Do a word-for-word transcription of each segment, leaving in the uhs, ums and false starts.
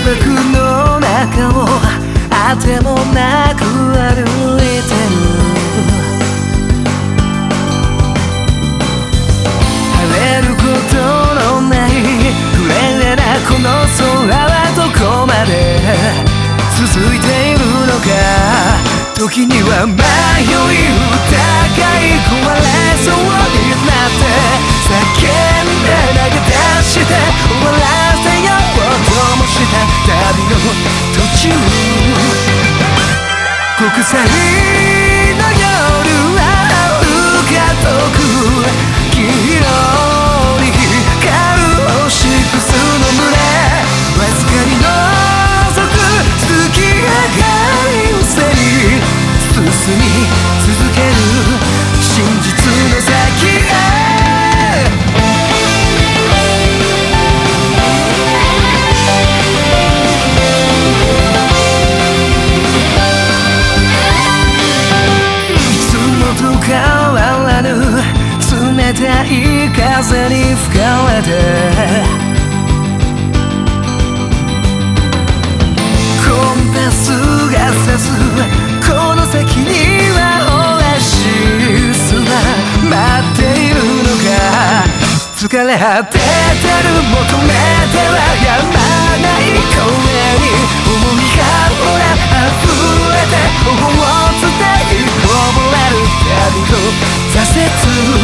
くの中をあてもなく歩いてる。晴れることのないフレレなこの空はどこまで続いているのか。時には迷い疑い壊れそうになって叫んで投げ出して終わらせようともした旅の途中。国際の夜はうかとく黄色に光る星屑の群れわずかに覗く月明かりを背に進み続ける真実の先へ。変わらぬ冷たい風に吹かれてコンパスが指すこの先にはオアシスは待っているのか。疲れ果ててる求めてはやまない声に思いがほら溢れて頬を伝いこぼれる旅と挫折。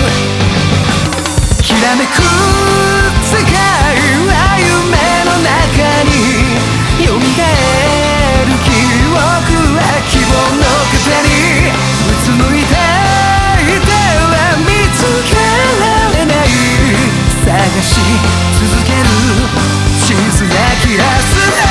きらめく世界は夢の中によみがえる記憶は希望の風にうつむいていては見つけられない探し続ける地図な気がする。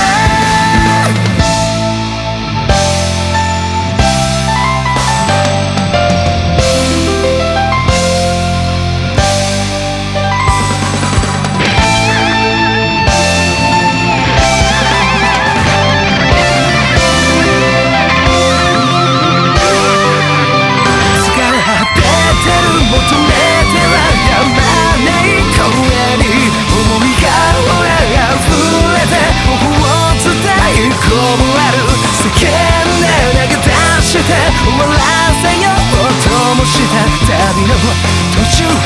終わらせようともした旅の途中。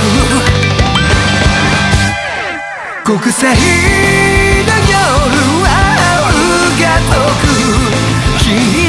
国際の夜はうがとく